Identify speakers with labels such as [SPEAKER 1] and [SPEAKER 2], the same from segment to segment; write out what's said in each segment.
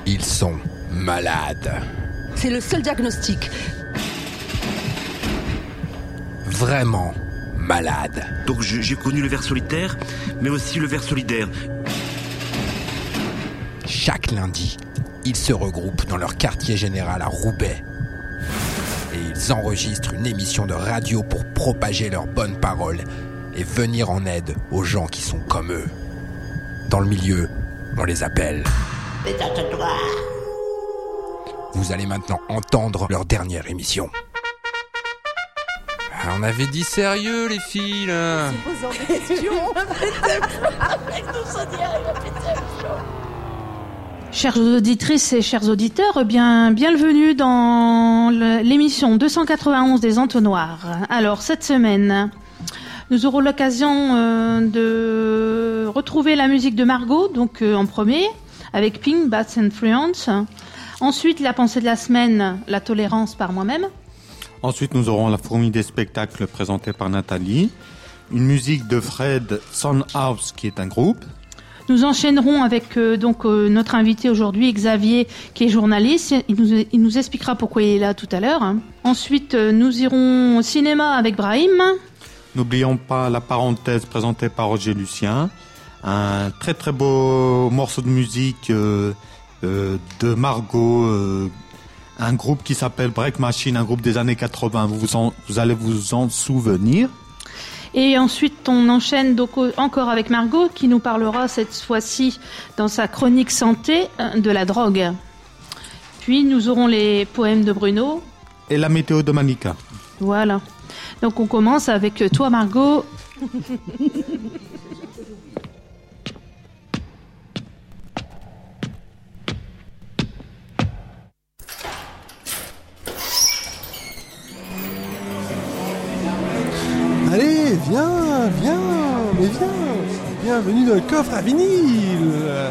[SPEAKER 1] Ils sont malades.
[SPEAKER 2] C'est le seul diagnostic.
[SPEAKER 1] Vraiment malades.
[SPEAKER 3] Donc j'ai connu le ver solitaire, mais aussi le ver solidaire.
[SPEAKER 1] Chaque lundi, ils se regroupent dans leur quartier général à Roubaix. Et ils enregistrent une émission de radio pour propager leurs bonnes paroles et venir en aide aux gens qui sont comme eux. Dans le milieu, on les appelle. Vous allez maintenant entendre leur dernière émission. Ah, on avait dit sérieux, les filles, là.
[SPEAKER 4] Chères auditrices et chers auditeurs, bienvenue dans l'émission 291 des Entonnoirs. Alors, cette semaine, nous aurons l'occasion de retrouver la musique de Margot, donc en premier, avec Pink, Bad Influence. Ensuite, la pensée de la semaine, la tolérance par moi-même.
[SPEAKER 5] Ensuite, nous aurons la fourmi des spectacles présentée par Nathalie. Une musique de Fred Soundhouse, qui est un groupe.
[SPEAKER 4] Nous enchaînerons avec notre invité aujourd'hui, Xavier, qui est journaliste. Il nous expliquera pourquoi il est là tout à l'heure. Ensuite, nous irons au cinéma avec Brahim.
[SPEAKER 5] N'oublions pas la parenthèse présentée par Roger Lucien. Un très très beau morceau de musique de Margot, un groupe qui s'appelle Break Machine, un groupe des années 80. Vous allez vous en souvenir.
[SPEAKER 4] Et ensuite, on enchaîne donc encore avec Margot, qui nous parlera cette fois-ci, dans sa chronique santé, de la drogue. Puis, nous aurons les poèmes de Bruno.
[SPEAKER 5] Et la météo de Manika.
[SPEAKER 4] Voilà. Donc, on commence avec toi, Margot.
[SPEAKER 6] Allez, viens. Bienvenue dans le coffre à vinyle.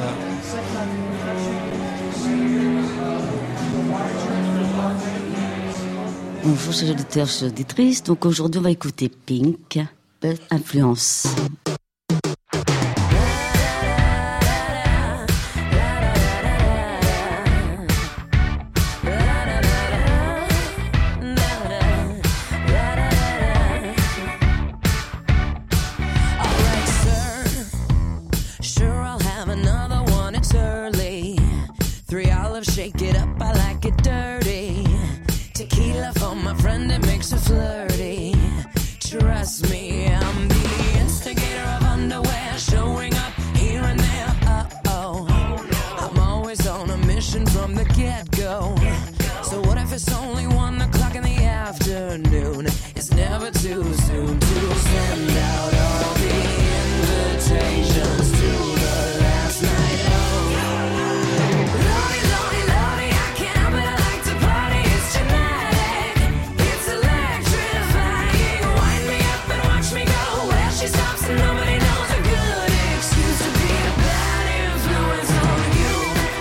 [SPEAKER 7] Bonjour chers auditeurs, chers auditrices. Donc aujourd'hui on va écouter Pink, Bad Influence.
[SPEAKER 8] Shake it up, I like it dirty. Tequila for my friend, it makes her flirty. Trust me, I'm the instigator of underwear, showing up here and there. Uh-oh, I'm always on a mission from the get-go. So what if it's only 1 o'clock in the afternoon? It's never too soon to send out all the invitations to the last night. Nobody knows a good excuse to be a bad influence on you.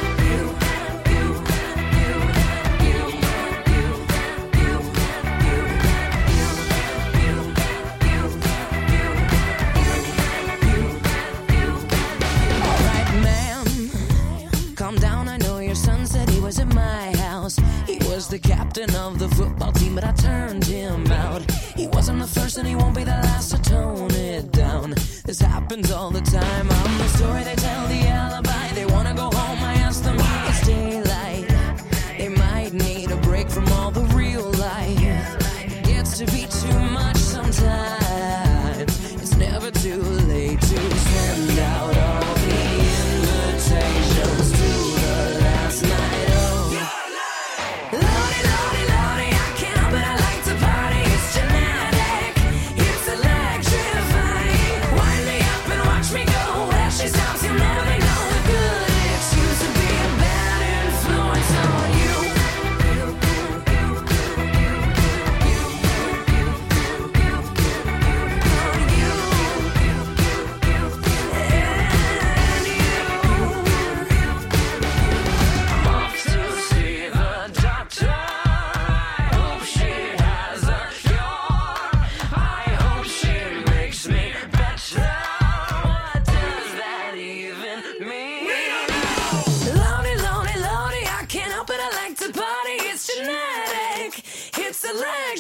[SPEAKER 8] Alright, ma'am, calm down. I know your son said he was at my house. He was the captain of the football team, but I turned him out. He wasn't the first and he won't be the last, to tone it down. This happens all the time. I'm the story they tell, the alibi. They wanna go home, I ask them, it's daylight. They might need a break from all the real life. It gets to be too much sometimes. It's never too late to send out all the invitations to the last night. Oh, Lordy, Lordy, Lordy, I can't help it, I like to party. It's genetic, it's electrifying. Wind me up and watch me go. Where she stops, you know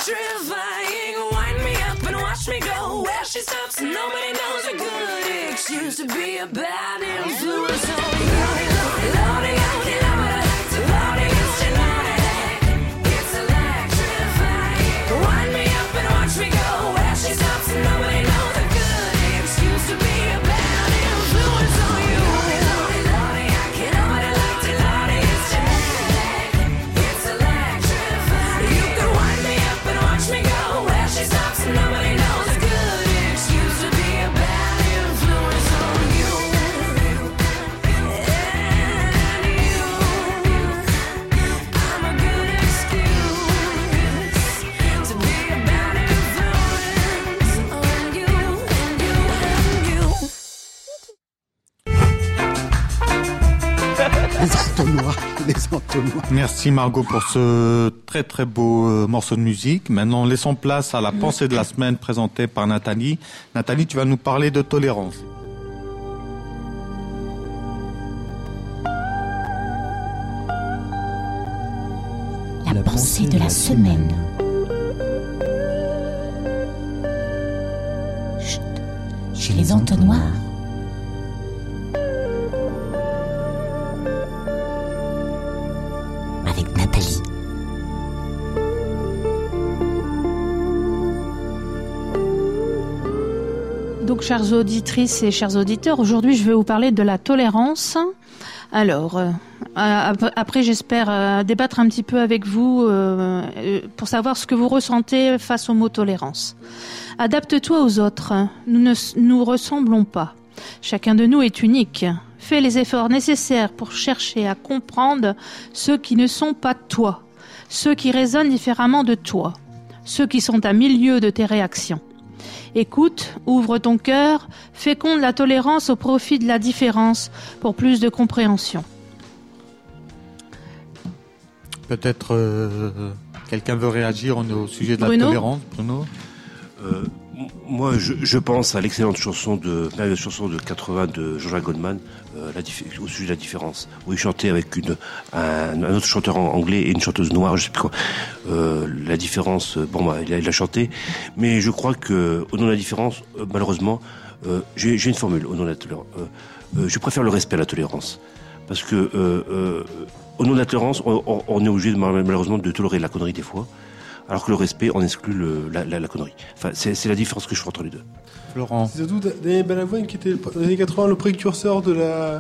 [SPEAKER 8] electrifying. Wind me up and watch me go. Where she stops, nobody knows a good excuse to be a bad influence on you. Loading out the loading is genetic. It's electrifying. Wind me up and watch me go. Where she stops, nobody knows a good excuse to be a bad influence on you. Loading, I can't loading is genetic. It's electrifying. You can wind me up and watch me go. Where she stops, nobody knows a good excuse to be a bad influence on you. And you, I'm a good excuse to be a bad influence on you, and you, and you.
[SPEAKER 9] Les entonnoirs.
[SPEAKER 5] Merci Margot pour ce très très beau morceau de musique. Maintenant, laissons place à la pensée de la semaine présentée par Nathalie. Nathalie, tu vas nous parler de tolérance.
[SPEAKER 10] La pensée de la semaine. Chut, chez les entonnoirs. Avec Nathalie.
[SPEAKER 4] Donc, chères auditrices et chers auditeurs, aujourd'hui, je vais vous parler de la tolérance. Alors, après, j'espère débattre un petit peu avec vous pour savoir ce que vous ressentez face au mot tolérance. Adapte-toi aux autres. Nous ne nous ressemblons pas. Chacun de nous est unique. Fais les efforts nécessaires pour chercher à comprendre ceux qui ne sont pas toi, ceux qui raisonnent différemment de toi, ceux qui sont à milieu de tes réactions. Écoute, ouvre ton cœur, féconde la tolérance au profit de la différence pour plus de compréhension.
[SPEAKER 5] Peut-être quelqu'un veut réagir au sujet de la
[SPEAKER 4] Bruno
[SPEAKER 5] tolérance, Bruno.
[SPEAKER 11] Moi, je pense à l'excellente chanson de 80 de Jean-Jacques Goldman, au sujet de la différence, où il chantait avec un autre chanteur anglais et une chanteuse noire, je sais plus quoi. La différence, il a chanté, mais je crois que au nom de la différence, malheureusement, j'ai une formule au nom de la tolérance. Je préfère le respect à la tolérance, parce que au nom de la tolérance, on est obligé malheureusement de tolérer la connerie des fois. Alors que le respect, on exclut la connerie. Enfin, c'est la différence que je fais entre les deux.
[SPEAKER 5] Florent.
[SPEAKER 6] C'est surtout Daniel Balavoine qui était dans les années 80 le précurseur de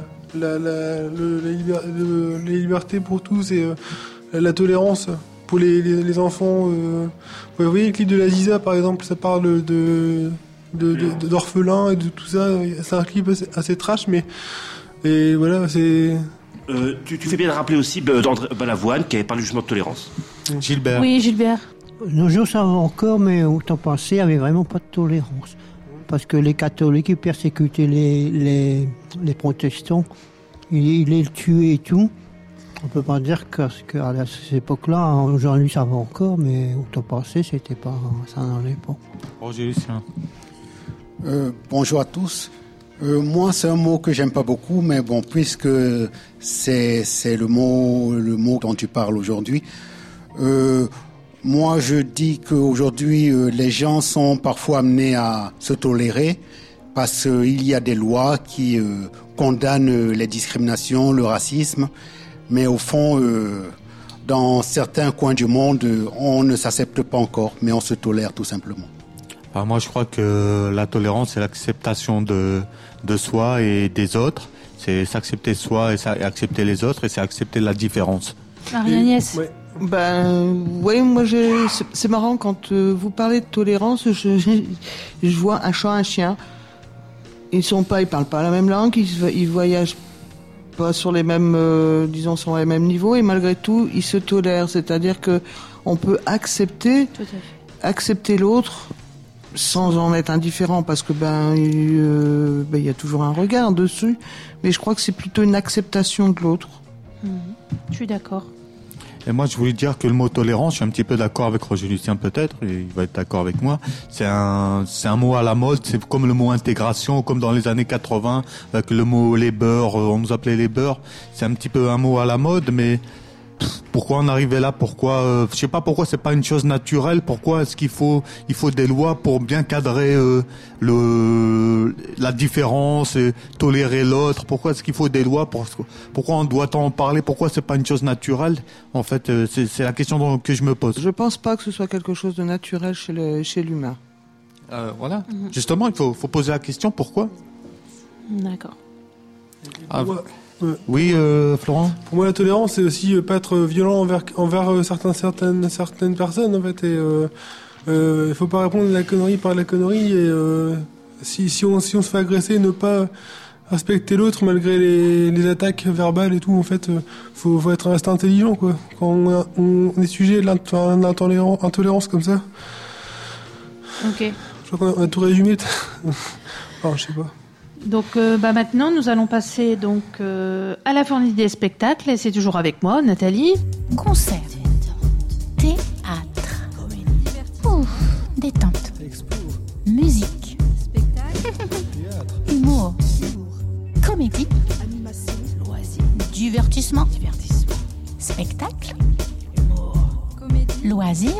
[SPEAKER 6] la liberté pour tous et la tolérance pour les enfants. Vous voyez le clip de la Ziza par exemple, ça parle d'orphelins et de tout ça. C'est un clip assez trash, mais et voilà, c'est.
[SPEAKER 11] Tu fais bien de rappeler aussi d'André Balavoine qui avait parlé justement de tolérance.
[SPEAKER 5] Gilbert.
[SPEAKER 4] Oui, Gilbert.
[SPEAKER 12] Nos jours, ça va encore, mais au temps passé, il n'y avait vraiment pas de tolérance. Parce que les catholiques, ils persécutaient les protestants, ils les tuaient et tout. On ne peut pas dire qu'à cette époque-là, aujourd'hui, ça va encore, mais au temps passé, ça n'allait pas.
[SPEAKER 5] Roger Lucien.
[SPEAKER 9] Bonjour à tous. Moi, c'est un mot que j'aime pas beaucoup, mais bon, puisque c'est le mot dont tu parles aujourd'hui. Moi, je dis qu'aujourd'hui, les gens sont parfois amenés à se tolérer parce qu'il y a des lois qui condamnent les discriminations, le racisme, mais au fond, dans certains coins du monde, on ne s'accepte pas encore, mais on se tolère tout simplement.
[SPEAKER 5] Moi, je crois que la tolérance, c'est l'acceptation de soi et des autres. C'est s'accepter soi et accepter les autres, et c'est accepter la différence.
[SPEAKER 4] Marie-Agnès.
[SPEAKER 6] Ouais.
[SPEAKER 13] Moi, c'est marrant quand vous parlez de tolérance, je vois un chat, un chien. Ils parlent pas la même langue, ils voyagent pas sur les mêmes, sur les mêmes niveaux, et malgré tout, ils se tolèrent. C'est-à-dire que on peut accepter l'autre sans en être indifférent, parce que il y a toujours un regard dessus, mais je crois que c'est plutôt une acceptation de l'autre.
[SPEAKER 4] Je suis d'accord.
[SPEAKER 5] Et moi, je voulais dire que le mot tolérance, je suis un petit peu d'accord avec Roger Lucien peut-être, et il va être d'accord avec moi. C'est un mot à la mode, c'est comme le mot intégration, comme dans les années 80, avec le mot les beurs, on nous appelait les beurs. C'est un petit peu un mot à la mode, mais pourquoi en arriver là? Pourquoi, je sais pas pourquoi c'est pas une chose naturelle. Pourquoi est-ce il faut des lois pour bien cadrer la différence et tolérer l'autre? Pourquoi est-ce qu'il faut des lois? Pourquoi on doit en parler? Pourquoi c'est pas une chose naturelle? En fait, c'est la question que je me pose.
[SPEAKER 13] Je pense pas que ce soit quelque chose de naturel chez l'humain.
[SPEAKER 5] Voilà. Justement, il faut poser la question pourquoi.
[SPEAKER 4] D'accord.
[SPEAKER 5] Oui, Florent.
[SPEAKER 6] Pour moi, la tolérance, c'est aussi pas être violent envers certaines personnes, en fait. Et il faut pas répondre à la connerie par la connerie. Et si on se fait agresser, ne pas respecter l'autre malgré les attaques verbales et tout. En fait, faut rester intelligent, quoi. Quand on est sujet de l'intolérance comme ça.
[SPEAKER 4] Ok.
[SPEAKER 6] Je crois qu'on a tout résumé. Enfin, je sais pas.
[SPEAKER 4] Donc maintenant, nous allons passer à la fournie des spectacles. Et c'est toujours avec moi, Nathalie.
[SPEAKER 10] Concert. Théâtre. Ouf, détente. Musique. Humour. Comédie. Divertissement. Spectacle. Loisirs.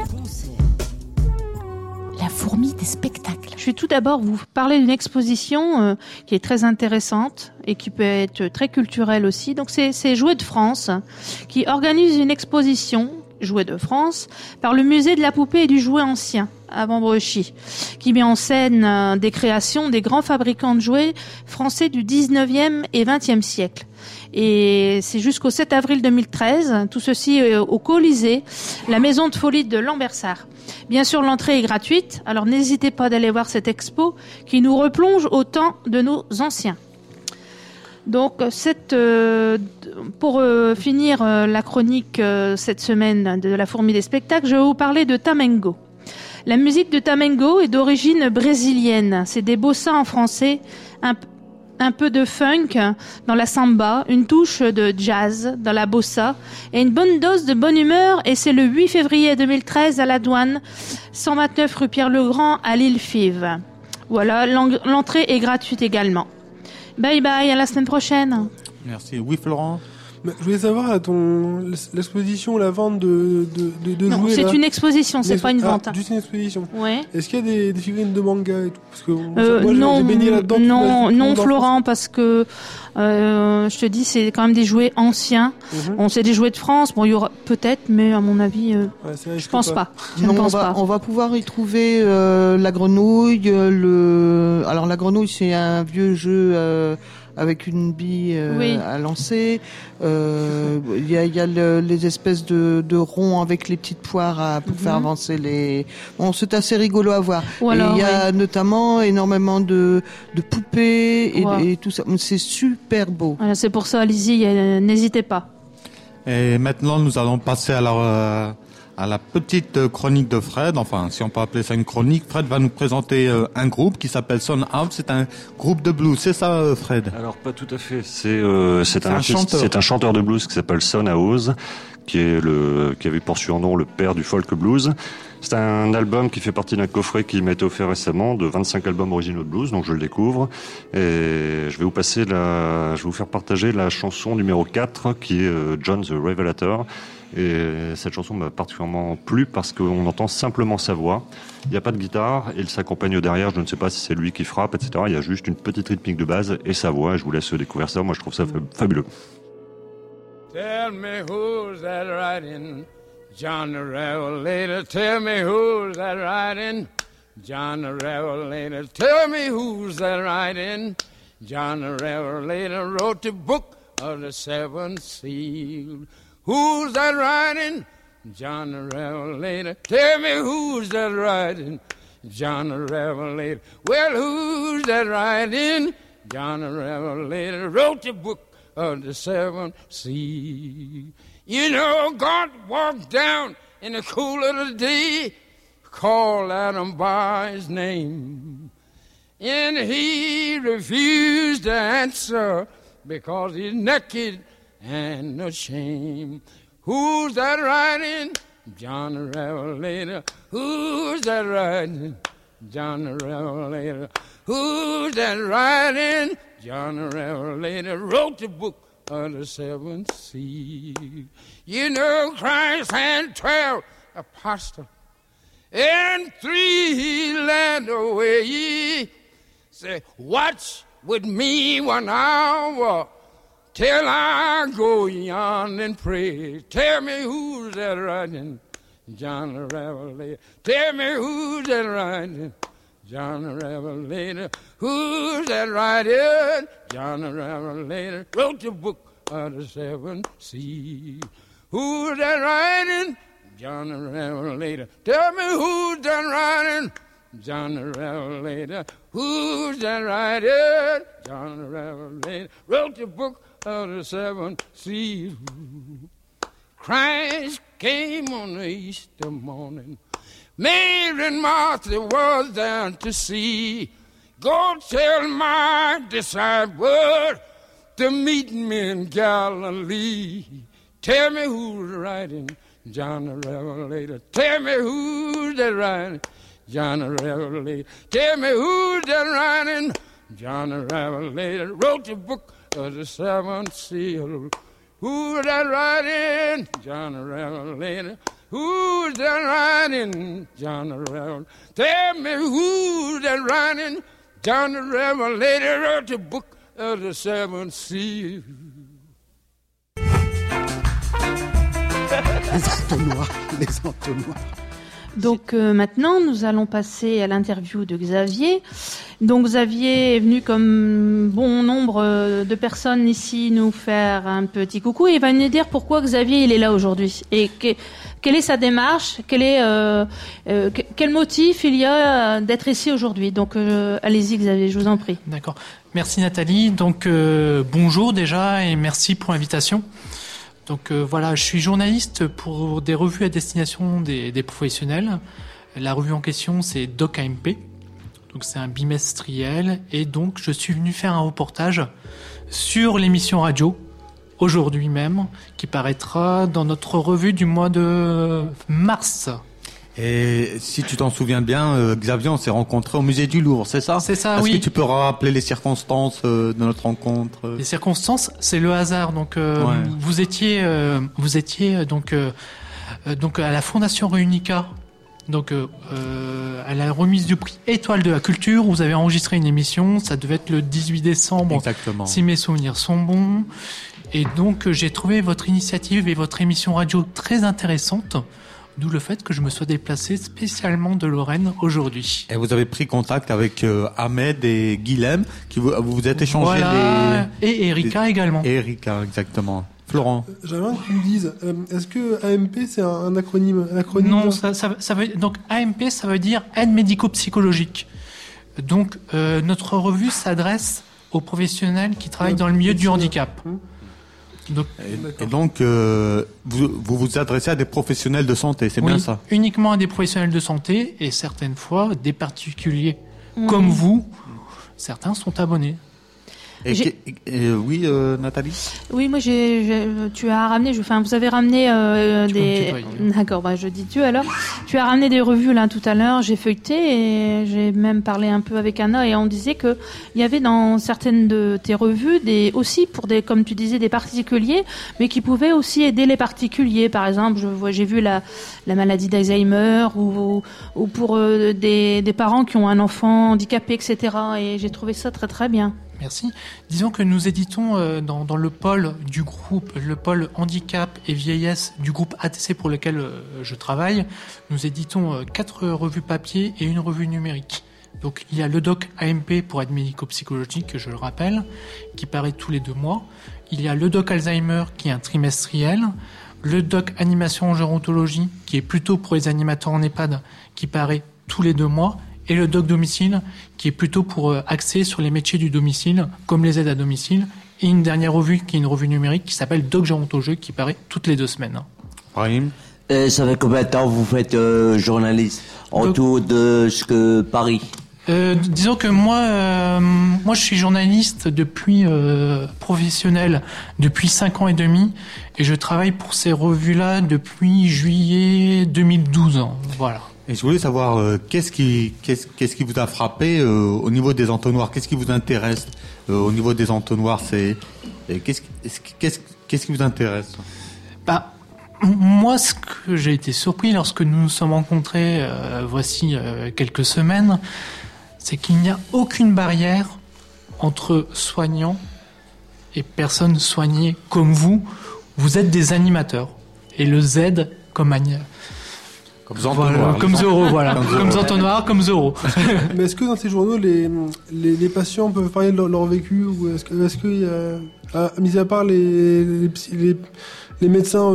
[SPEAKER 10] La fourmi des spectacles.
[SPEAKER 4] Je vais tout d'abord vous parler d'une exposition qui est très intéressante et qui peut être très culturelle aussi. Donc c'est Jouets de France qui organise une exposition Jouets de France par le musée de la poupée et du jouet ancien à Vambrechy, qui met en scène des créations des grands fabricants de jouets français du 19e et 20e siècle. Et c'est jusqu'au 7 avril 2013, tout ceci au Colisée, la maison de folie de Lambersart. Bien sûr, l'entrée est gratuite, alors n'hésitez pas d'aller voir cette expo qui nous replonge au temps de nos anciens. Donc, pour finir la chronique cette semaine de la fourmi des spectacles, je vais vous parler de Tamengo. La musique de Tamengo est d'origine brésilienne. C'est des bossa en français, un peu de funk dans la samba, une touche de jazz dans la bossa et une bonne dose de bonne humeur. Et c'est le 8 février 2013 à la Douane, 129 rue Pierre-le-Grand à Lille-Fives. Voilà, l'entrée est gratuite également. Bye bye, à la semaine prochaine.
[SPEAKER 5] Merci. Oui, Florent.
[SPEAKER 6] Je voulais savoir l'exposition, la vente de
[SPEAKER 4] non,
[SPEAKER 6] jouets.
[SPEAKER 4] C'est une exposition, c'est pas une vente.
[SPEAKER 6] Juste une exposition.
[SPEAKER 4] Ouais.
[SPEAKER 6] Est-ce qu'il y a des figurines de manga et tout? Parce que moi,
[SPEAKER 4] non,
[SPEAKER 6] j'ai baigné là-dedans.
[SPEAKER 4] Non, Florent, parce que je te dis, c'est quand même des jouets anciens. Bon, c'est des jouets de France. Bon, il y aura peut-être, mais à mon avis, je pense pas.
[SPEAKER 13] On va pouvoir y trouver la grenouille. Alors la grenouille, c'est un vieux jeu. Avec une bille à lancer. Il y a les espèces de ronds avec les petites poires pour faire avancer les... Bon, c'est assez rigolo à voir.
[SPEAKER 4] Voilà,
[SPEAKER 13] il y a notamment énormément de poupées et tout ça. C'est super beau.
[SPEAKER 4] Voilà, c'est pour ça, allez-y, n'hésitez pas.
[SPEAKER 5] Et maintenant, nous allons passer à la petite chronique de Fred, enfin si on peut appeler ça une chronique. Fred va nous présenter un groupe qui s'appelle Son House. C'est un groupe de blues, c'est ça Fred?
[SPEAKER 14] Alors pas tout à fait, c'est un chanteur de blues qui s'appelle Son House, qui avait pour surnom le père du folk blues. C'est un album qui fait partie d'un coffret qui m'a été offert récemment de 25 albums originaux de blues, donc je le découvre. Et je vais vous faire partager la chanson numéro 4 qui est John the Revelator. Et cette chanson m'a particulièrement plu parce qu'on entend simplement sa voix. Il n'y a pas de guitare et il s'accompagne derrière. Je ne sais pas si c'est lui qui frappe, etc. Il y a juste une petite rythmique de base et sa voix. Et je vous laisse découvrir ça. Moi, je trouve ça fabuleux.
[SPEAKER 15] Tell me who's that riding, John the Revelator. Tell me who's that riding, John the Revelator. Tell me who's that riding, John the Revelator. Wrote the book of the seven seals. Who's that riding? John the Revelator. Tell me who's that riding? John the Revelator. Well, who's that riding? John the Revelator wrote the book of the seven seas. You know, God walked down in the cool of the day, called Adam by his name, and he refused to answer because he's naked and ashamed. Who's that riding? John the Revelator. Who's that riding? John the Revelator. Who's that riding? John the Revelator wrote the book of the seventh seal. You know Christ had 12 apostles, and 3 he led away. Say, watch with me 1 hour till I go yon and pray. Tell me who's that writing? John the Revelator. Tell me who's that writing? John the Revelator. Who's that writing? John the Revelator. Wrote the book of the 7 seals. Who's that writing? John the Revelator. Tell me who's that writing? John the Revelator. Who's that writing? John the Revelator. Wrote the book of the 7 seals. Christ came on the Easter morning. Mary and Martha was there to see. Go tell my disciples to meet me in Galilee. Tell me who's writing, John the Revelator. Tell me who's that writing, John the Revelator. Tell me who's that writing, John the Revelator. Wrote the book of the 7 seals. Who's that writing, John the Revelator? Who's that writing, John the Revelator? Tell me who's that writing, John the Revelator. Wrote the book of the 7 seals.
[SPEAKER 9] Les entonnoirs.
[SPEAKER 4] Donc maintenant, nous allons passer à l'interview de Xavier. Donc Xavier est venu comme bon nombre de personnes ici nous faire un petit coucou et il va nous dire pourquoi Xavier il est là aujourd'hui et quelle est sa démarche, quel motif il y a d'être ici aujourd'hui. Donc allez-y Xavier, je vous en prie.
[SPEAKER 16] D'accord. Merci Nathalie. Donc bonjour déjà et merci pour l'invitation. Donc voilà, je suis journaliste pour des revues à destination des professionnels. La revue en question, c'est Doc AMP. Donc c'est un bimestriel et donc je suis venu faire un reportage sur l'émission radio aujourd'hui même qui paraîtra dans notre revue du mois de mars.
[SPEAKER 5] Et si tu t'en souviens bien, Xavier, on s'est rencontrés au musée du Louvre, c'est ça?
[SPEAKER 16] C'est ça, oui.
[SPEAKER 5] Est-ce que tu peux rappeler les circonstances de notre rencontre?
[SPEAKER 16] Les circonstances, c'est le hasard. Donc, vous étiez donc à la Fondation Réunica, donc à la remise du prix Étoile de la Culture. Vous avez enregistré une émission. Ça devait être le 18 décembre.
[SPEAKER 5] Exactement.
[SPEAKER 16] Si mes souvenirs sont bons. Et donc, j'ai trouvé votre initiative et votre émission radio très intéressante. D'où le fait que je me sois déplacé spécialement de Lorraine aujourd'hui.
[SPEAKER 5] Et vous avez pris contact avec Ahmed et Guilhem, qui vous êtes échangé
[SPEAKER 16] et Erika également.
[SPEAKER 5] Et Erika, exactement. Florent.
[SPEAKER 6] J'aimerais que tu me dises, est-ce que AMP c'est un acronyme
[SPEAKER 16] Non, ça veut donc AMP ça veut dire aide médico-psychologique. Donc notre revue s'adresse aux professionnels qui travaillent dans le milieu du handicap. Donc,
[SPEAKER 5] et donc, vous vous adressez à des professionnels de santé, c'est bien ça?
[SPEAKER 16] Uniquement à des professionnels de santé et certaines fois des particuliers comme vous. Certains sont abonnés.
[SPEAKER 5] Oui, Nathalie.
[SPEAKER 4] Oui, moi tu as ramené, vous avez ramené des. D'accord, je dis tu alors. Tu as ramené des revues là tout à l'heure. J'ai feuilleté et j'ai même parlé un peu avec Anna et on disait que il y avait dans certaines de tes revues aussi pour comme tu disais, des particuliers, mais qui pouvaient aussi aider les particuliers. Par exemple, j'ai vu la maladie d'Alzheimer ou pour des parents qui ont un enfant handicapé, etc. Et j'ai trouvé ça très très bien.
[SPEAKER 16] Merci. Disons que nous éditons dans le pôle du groupe, le pôle handicap et vieillesse du groupe ATC pour lequel je travaille. Nous éditons 4 revues papier et une revue numérique. Donc il y a le doc AMP pour aide médico-psychologique, je le rappelle, qui paraît tous les 2 mois. Il y a le doc Alzheimer qui est un trimestriel. Le doc animation en gérontologie qui est plutôt pour les animateurs en EHPAD qui paraît tous les 2 mois. Et le doc domicile, qui est plutôt pour axer sur les métiers du domicile, comme les aides à domicile. Et une dernière revue, qui est une revue numérique, qui s'appelle Doc Gérontologie, qui paraît toutes les 2 semaines.
[SPEAKER 5] Brahim.
[SPEAKER 17] Ça fait combien de temps vous faites journaliste autour de Paris?
[SPEAKER 16] Disons que moi je suis journaliste depuis professionnel depuis 5 ans et demi et je travaille pour ces revues-là depuis juillet 2012. Voilà.
[SPEAKER 5] Et je voulais savoir qu'est-ce qui vous a frappé au niveau des entonnoirs, qu'est-ce qui vous intéresse au niveau des entonnoirs, qu'est-ce qui vous intéresse?
[SPEAKER 16] Moi, ce que j'ai été surpris lorsque nous nous sommes rencontrés voici quelques semaines, c'est qu'il n'y a aucune barrière entre soignants et personnes soignées comme vous. Vous êtes des animateurs. Et le Z comme
[SPEAKER 5] comme Entonnoir.
[SPEAKER 16] Comme Zorro, voilà. Comme Entonnoir, comme Zorro.
[SPEAKER 6] Mais est-ce que dans ces journaux, les patients peuvent parler de leur vécu, ou est-ce qu'il y a, mis à part les médecins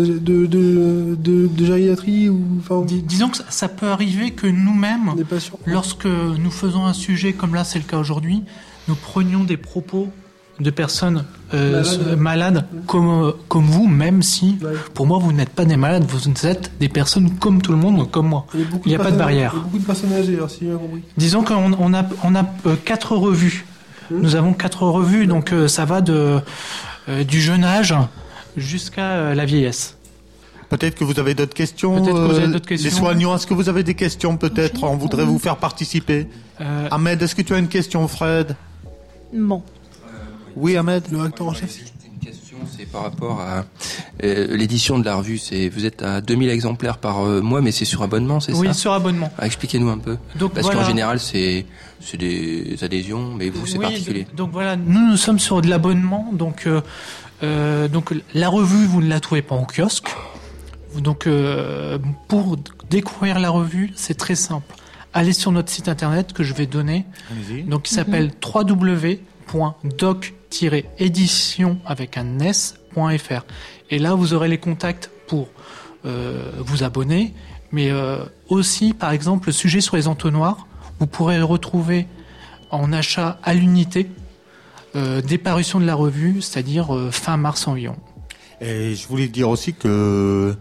[SPEAKER 6] de gériatrie, ou
[SPEAKER 16] disons que ça peut arriver que nous-mêmes, lorsque nous faisons un sujet comme là, c'est le cas aujourd'hui, nous prenions des propos de personnes malades comme vous, même si pour moi vous n'êtes pas des malades, vous êtes des personnes comme tout le monde, comme moi. Il n'y a pas de barrière.
[SPEAKER 6] Il y a beaucoup de personnes âgées, alors, si j'ai bien compris.
[SPEAKER 16] Disons qu'on a 4 revues. Nous avons 4 revues, donc ça va du jeune âge jusqu'à la vieillesse.
[SPEAKER 5] Peut-être que vous avez d'autres questions. Les soignants, est-ce que vous avez des questions peut-être? On voudrait vous faire participer. Ahmed, est-ce que tu as une question, Fred?
[SPEAKER 4] Bon.
[SPEAKER 5] Oui, Ahmed.
[SPEAKER 6] Le réacteur en chef.
[SPEAKER 18] Une question, c'est par rapport à l'édition de la revue. Vous êtes à 2000 exemplaires par mois, mais c'est sur abonnement, c'est ça?
[SPEAKER 16] Oui, sur abonnement.
[SPEAKER 18] Expliquez-nous un peu. Parce qu'en général, c'est des adhésions, mais vous, c'est particulier.
[SPEAKER 16] Donc voilà, nous sommes sur de l'abonnement. Donc la revue, vous ne la trouvez pas en kiosque. Donc pour découvrir la revue, c'est très simple. Allez sur notre site internet que je vais donner. Allez-y. Donc il s'appelle www.doc-édition avec un s.fr. Et là, vous aurez les contacts pour vous abonner, mais aussi, par exemple, le sujet sur les entonnoirs, vous pourrez le retrouver en achat à l'unité des parutions de la revue, c'est-à-dire fin mars environ.
[SPEAKER 5] Et je voulais dire aussi que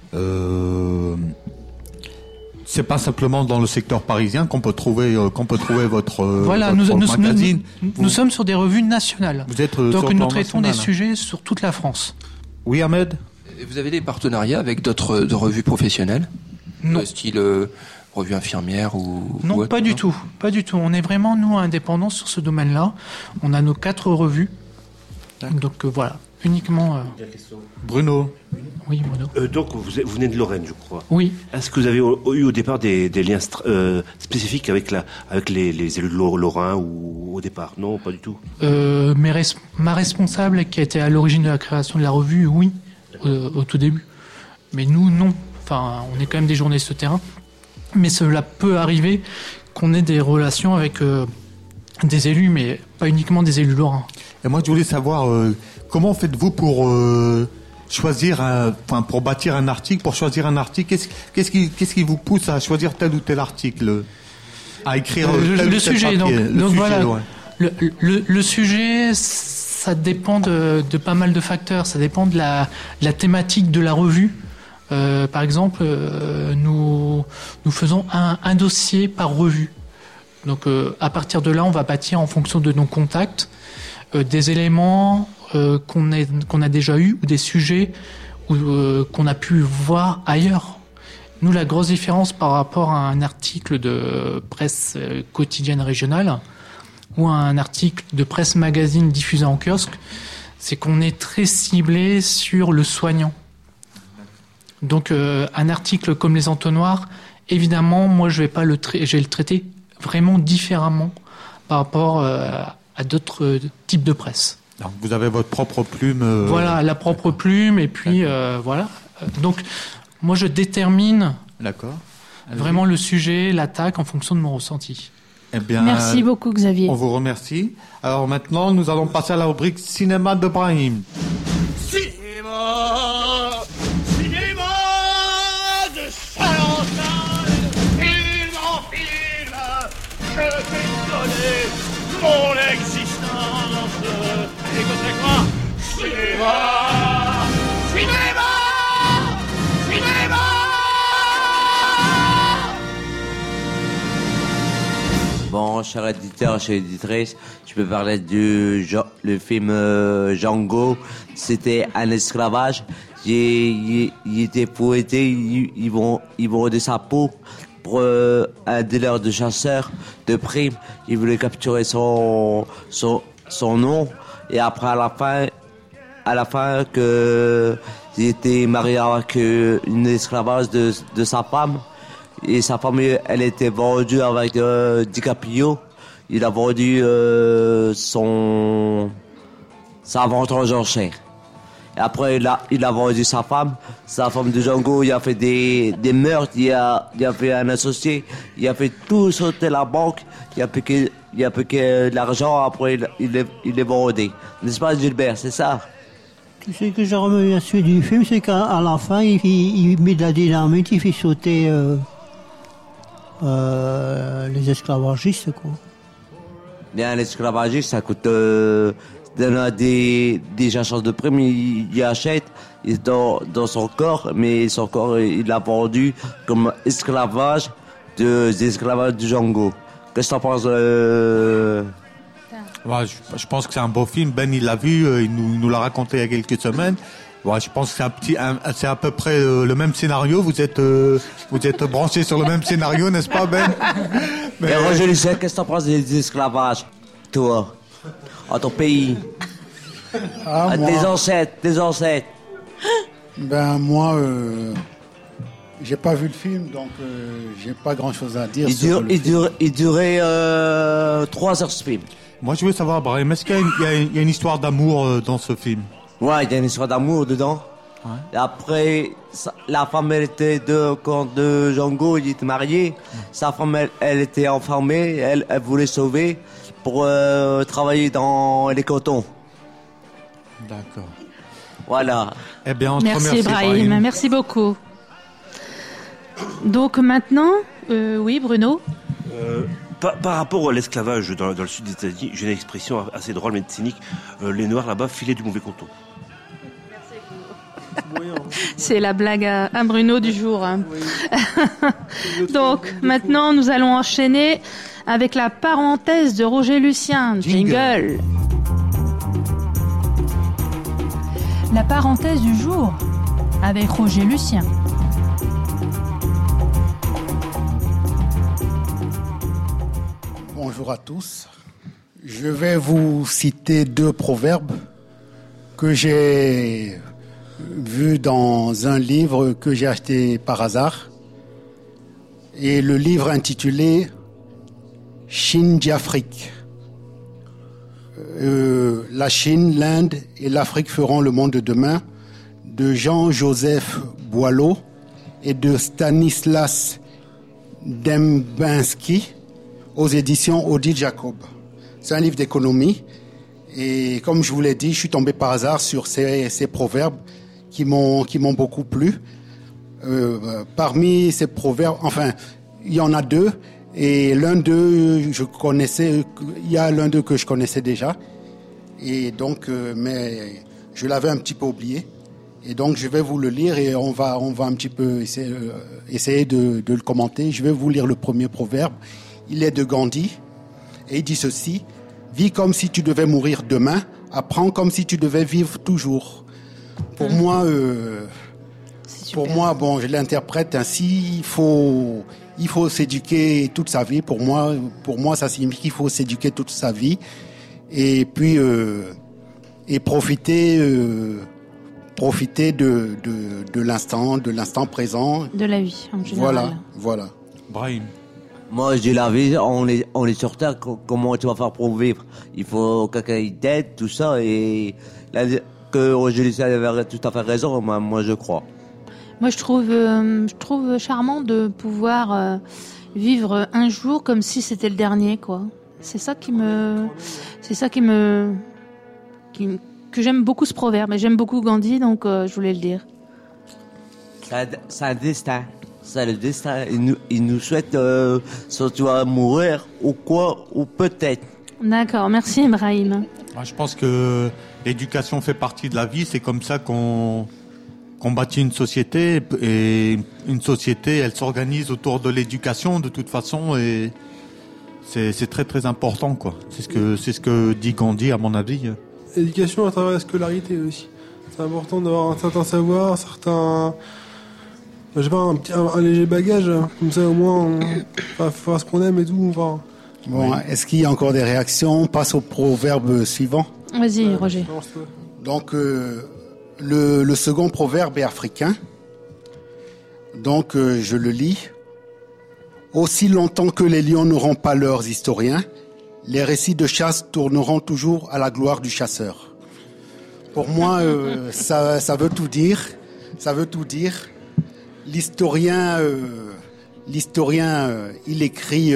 [SPEAKER 5] c'est pas simplement dans le secteur parisien qu'on peut trouver votre magazine.
[SPEAKER 16] Nous sommes sur des revues nationales.
[SPEAKER 5] Vous êtes
[SPEAKER 16] donc
[SPEAKER 5] sur
[SPEAKER 16] nous traitons
[SPEAKER 5] national.
[SPEAKER 16] des sujets sur toute la France.
[SPEAKER 5] Oui, Ahmed.
[SPEAKER 18] Vous avez des partenariats avec d'autres revues professionnelles?
[SPEAKER 16] Non.
[SPEAKER 18] Style revue infirmière ou
[SPEAKER 16] non,
[SPEAKER 18] autre,
[SPEAKER 16] pas du tout. On est vraiment nous indépendants sur ce domaine-là. On a nos 4 revues. Donc voilà, uniquement.
[SPEAKER 5] Bruno.
[SPEAKER 16] Oui, Bruno.
[SPEAKER 11] Donc vous venez de Lorraine, je crois.
[SPEAKER 16] Oui.
[SPEAKER 11] Est-ce que vous avez eu au départ des liens spécifiques avec les élus lorrains ou au départ? Non, pas du tout.
[SPEAKER 16] Ma responsable qui a été à l'origine de la création de la revue, oui, au tout début. Mais nous, non. Enfin, on est quand même des journalistes de terrain. Mais cela peut arriver qu'on ait des relations avec des élus, mais pas uniquement des élus lorrains.
[SPEAKER 5] Et moi, je voulais savoir comment faites-vous pour pour bâtir un article, pour choisir un article. Qu'est-ce qui vous pousse à choisir tel ou tel article, à écrire
[SPEAKER 16] le sujet? Donc voilà.
[SPEAKER 5] Ouais.
[SPEAKER 16] Le sujet, ça dépend de pas mal de facteurs. Ça dépend de la thématique de la revue. Par exemple, nous faisons un dossier par revue. Donc à partir de là, on va bâtir en fonction de nos contacts des éléments qu'on a déjà eu ou des sujets qu'on a pu voir ailleurs. Nous, la grosse différence par rapport à un article de presse quotidienne régionale ou à un article de presse magazine diffusé en kiosque, c'est qu'on est très ciblé sur le soignant. Donc un article comme les entonnoirs, évidemment, moi je vais le traiter vraiment différemment par rapport à d'autres types de presse.
[SPEAKER 5] Donc vous avez votre propre plume.
[SPEAKER 16] Voilà, la propre plume, et puis voilà. Donc moi je détermine vraiment le sujet, l'attaque en fonction de mon ressenti.
[SPEAKER 5] Eh bien,
[SPEAKER 4] merci beaucoup Xavier.
[SPEAKER 5] On vous remercie. Alors maintenant, nous allons passer à la rubrique Cinéma de Brahim.
[SPEAKER 15] Cinéma de Saint-Antoine, film en film, je vais donner mon existence. Écoutez-moi, cinéma, cinéma, cinéma.
[SPEAKER 17] Bon, chers éditeurs, chers éditrices, je peux parler le film Django. C'était un esclavage. Il était fouetté, ils vont de sa peau pour un dealer de chasseurs de primes. Il voulait capturer son son nom. Et après, à la fin que il était marié avec une esclavage de sa femme. Et sa femme, elle était vendue avec DiCaprio. Il a vendu sa vente aux enchères. Et après, il a vendu sa femme de Django. Il a fait des meurtres, il a fait un associé, il a fait tout sauter la banque, il a piqué de l'argent, après il est vendu. N'est-ce pas, Gilbert, c'est ça?
[SPEAKER 12] Ce que j'ai remarqué à la suite du film, c'est qu'à la fin, il met de la dynamite, il fait sauter les esclavagistes, quoi.
[SPEAKER 17] Bien, l'esclavagiste, ça coûte des chasseurs de primes, il achète dans son corps, mais son corps, il l'a vendu comme esclavage des esclavages du Django. Qu'est-ce que t'en penses?
[SPEAKER 5] Ouais, je pense que c'est un beau film. Ben, il l'a vu, il nous l'a raconté il y a quelques semaines. Ouais, je pense que c'est à peu près le même scénario. Vous êtes branchés sur le même scénario, n'est-ce pas, Ben?
[SPEAKER 17] Mais... Et Roger Lucien, qu'est-ce que t'en penses des esclavages, toi, à ton pays? À tes ancêtres.
[SPEAKER 9] Ben, moi, j'ai pas vu le film, donc j'ai pas grand-chose à dire.
[SPEAKER 17] Il durait 3 heures ce film.
[SPEAKER 5] Moi, je veux savoir, Brahim, est-ce qu'il y a une histoire d'amour dans ce film?
[SPEAKER 17] Ouais, il y a une histoire d'amour dedans. Ouais. Et après, la femme, elle était quand Django il était marié. Sa femme, elle était enfermée, elle voulait sauver pour travailler dans les cotons.
[SPEAKER 5] D'accord.
[SPEAKER 17] Voilà.
[SPEAKER 4] Eh bien, merci Brahim, merci beaucoup. Donc maintenant, oui, Bruno.
[SPEAKER 11] Par rapport à l'esclavage dans le sud des États-Unis, j'ai une expression assez drôle mais cynique. Les Noirs là-bas filaient du mauvais coton.
[SPEAKER 4] C'est la blague à Bruno du jour. Oui. Donc maintenant, nous allons enchaîner avec la parenthèse de Roger Lucien. Jingle.
[SPEAKER 10] La parenthèse du jour avec Roger Lucien.
[SPEAKER 9] Bonjour à tous. Je vais vous citer 2 proverbes que j'ai vus dans un livre que j'ai acheté par hasard. Et le livre intitulé Chine d'Afrique. La Chine, l'Inde et l'Afrique feront le monde de demain, de Jean-Joseph Boileau et de Stanislas Dembinski, aux éditions Odile Jacob. C'est un livre d'économie et comme je vous l'ai dit, je suis tombé par hasard sur ces proverbes qui m'ont beaucoup plu. Parmi ces proverbes, enfin, il y en a 2 et l'un d'eux il y a l'un d'eux que je connaissais déjà et donc mais je l'avais un petit peu oublié et donc je vais vous le lire et on va un petit peu essayer de le commenter. Je vais vous lire le premier proverbe. Il est de Gandhi et il dit ceci: vis comme si tu devais mourir demain, apprends comme si tu devais vivre toujours. Pour moi, bon, je l'interprète ainsi. Il faut s'éduquer toute sa vie. Pour moi, ça signifie qu'il faut s'éduquer toute sa vie et puis et profiter de l'instant présent.
[SPEAKER 4] De la vie en général.
[SPEAKER 9] Voilà.
[SPEAKER 5] Brahim.
[SPEAKER 17] Moi, je dis la vie, on est sur Terre, comment tu vas faire pour vivre? Il faut quelqu'un qui t'aide, tout ça, et que Roger Lucien avait tout à fait raison, moi je crois.
[SPEAKER 4] Moi, je trouve charmant de pouvoir vivre un jour comme si c'était le dernier, quoi. C'est ça que j'aime beaucoup ce proverbe, et j'aime beaucoup Gandhi, donc je voulais le dire.
[SPEAKER 17] C'est un destin. C'est le destin. Il nous souhaite soit tu vas mourir ou quoi, ou peut-être.
[SPEAKER 4] D'accord, merci Ibrahim.
[SPEAKER 5] Je pense que l'éducation fait partie de la vie. C'est comme ça qu'on bâtit une société. Et une société, elle s'organise autour de l'éducation de toute façon. Et c'est très très important, quoi. C'est ce que dit Gandhi, à mon avis.
[SPEAKER 6] L'éducation à travers la scolarité aussi. C'est important d'avoir un certain savoir, un certain... Je sais pas, un léger bagage, comme ça au moins, faut faire ce qu'on aime et tout. Enfin,
[SPEAKER 9] Bon, est-ce qu'il y a encore des réactions? On passe au proverbe suivant.
[SPEAKER 4] Vas-y, Roger.
[SPEAKER 9] Donc, le second proverbe est africain. Donc, je le lis. Aussi longtemps que les lions n'auront pas leurs historiens, les récits de chasse tourneront toujours à la gloire du chasseur. Pour moi, ça veut tout dire. Ça veut tout dire. L'historien, il écrit...